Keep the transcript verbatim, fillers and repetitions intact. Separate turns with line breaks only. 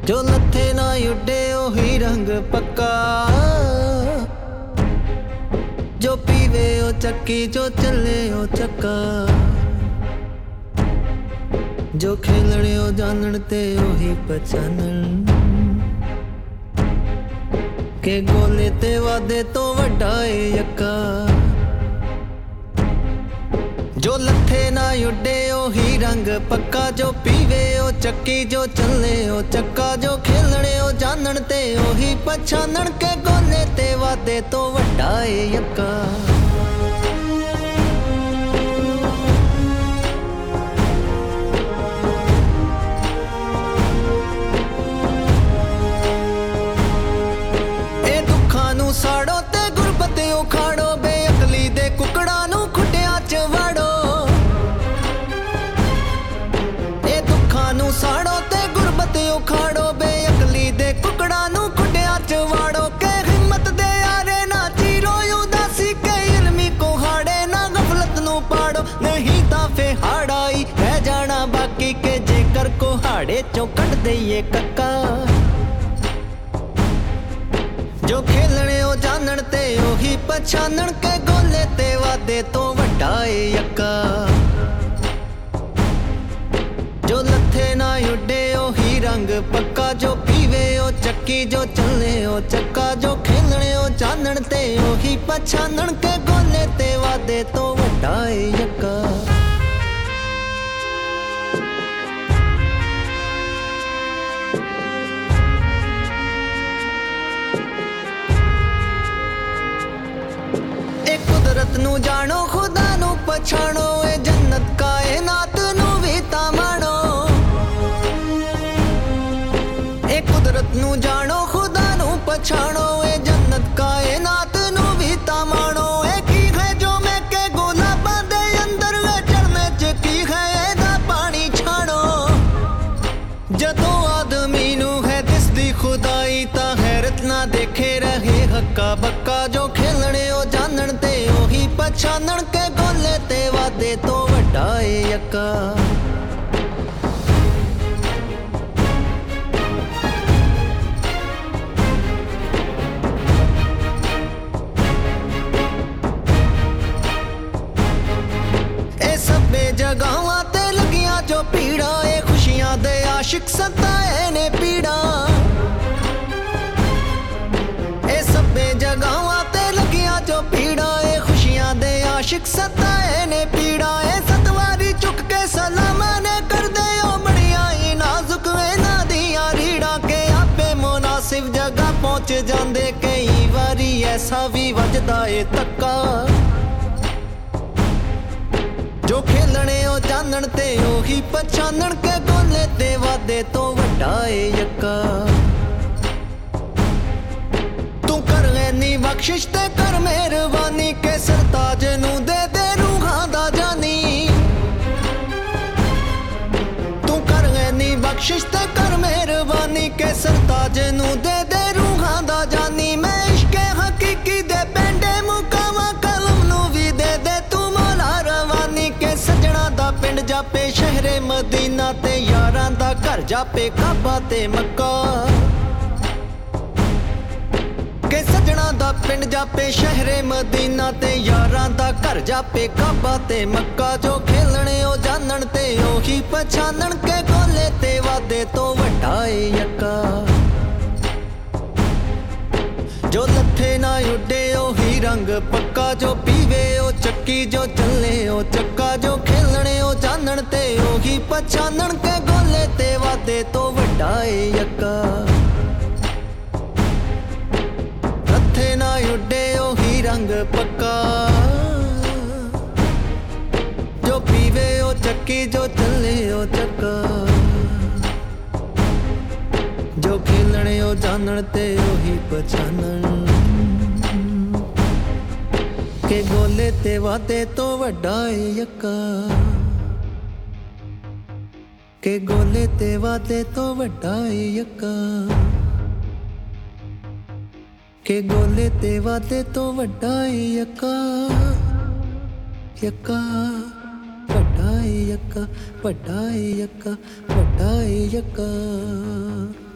जो लथे ना उड्डे ओही रंग पक्का, जो पीवे ओ चक्की, जो चले ओ चक्का, जो खेलने ओ जानन ते ओही पहचानन के गोले ते वादे तो वड्डा ए यक्का। जो लथे ना उड्डे ओही रंग पक्का, जो पीवे ओ चक्की, जो चले ओ चक्का, जो खेलने ओ जानन ते ओही पहचानन के गोले ते वादे तो वड्डा ए यक्का। ए दुखां नू साड़ो ते गुरबत उखाड़ो, बेअकली दे कुकड़ा नू खुटिया च वाड़ो। साड़ो ते गुरबत उखाड़ो, बेअकली दे कुकड़ा नू खुटिया च वाड़ो के हिम्मत दे यारे ना चीरो उदासी के इल्मी को हाड़े ना गफलत नू पाड़ो, नहीं ता फे हाड़ाई रह जाना बाकी के जेकर को हाड़े चो कट दईए कक्का। जो खेलने ओ जानन ते ओही पहचानन के गोले ते वादे तो वड्डा ए यक्का। जो लथे ना उड्डे ओही रंग पक्का, जो पीवे ओ चक्की, जो चले ओ चक्का, जो खेलने ओ जानन ते ओही पहचानन के गोले ते वादे तो वड्डा ए यक्का। ए कुदरत नू जानो, खुदा नू पछाणो, ए जन्नत कायनात नू भी तामाणो। ए कुदरत नू जानो, खुदा नू पछाणो, ए जन्नत कायनात नू भी तामाणो। ए की है जो मैं के गुलाबां दे अंदर वे चढ़ने च की है एदा पानी छाणो। जदों आदमी नू है दिसदी खुदाई तां हैरत ना देखे रहे हक्का बक्का। जो खेलने ओ जानन ते ओही पहचानन के गोले ते वादे तो वड्डा ए यक्का। जगावां ते लगियां जो पीड़ा, ए खुशियां दे आशिक सताए ने पीड़ा। ए सब्बे जगावां ते लगियां जो पीड़ा, ए खुशियां दे आशिक सताए ने पीड़ा। ए सतवारी चुक के सलामा ने कर दे ओ बड़िया ही नाजुक वे ना दियां रीड़ा के आपे मुनासिब जगह पहुंच जांदे। कई वारी ऐसा भी वजदा ए तक्का। जो खेलने ओ जानन ते ओही पहचानन के गोले ते वादे तो वड्डा ए यक्का। तू कर ऐनी बख्शिश ते कर मेहरबानी के सरताज नू दे दे रूहां दा जानी। तू कर ऐनी बख्शिश ते कर मेहरबानी के सरताज नू दे दे रूहां दा जानी। मैं इश्के हकीकी दे पेंडे मुकावा, कलम नू भी दे दे तू मौला रवानी के। सजना दा पिंड जापे शहरे मदीना ते यारां दा घर जापे काबा ते मक्का। के सजना दा पिंड जापे शहरे मदीना ते यारां दा घर जापे काबा ते मक्का। जो खेलने ओ जानन ते ओही पहचानन के गोले ते वादे तो वड्डा ए यक्का। जो लथे ना उड्डे ओही रंग पक्का, जो पीवे ओ चक्की, जो चले ओ चक्का, जो खेलने ओ जानन ते ओही पहचानन के गोले ते वादे तो वड्डा ए यक्का। लथे ना उड्डे ओही रंग पक्का, जो पीवे ओ चक्की, जो चले ओ चक्का, जो खेलने ओ जानन ते ओही पहचानन के गोले ते वादे तो वड्डा ए यक्का। के गोले ते वादे तो वड्डा ए यक्का। के गोले ते वादे तो वड्डा ए यक्का। यक्का ਵੱਡਾ ਏ ਯੱਕਾ ਵੱਡਾ ਏ ਯੱਕਾ ਵੱਡਾ ਏ ਯੱਕਾ।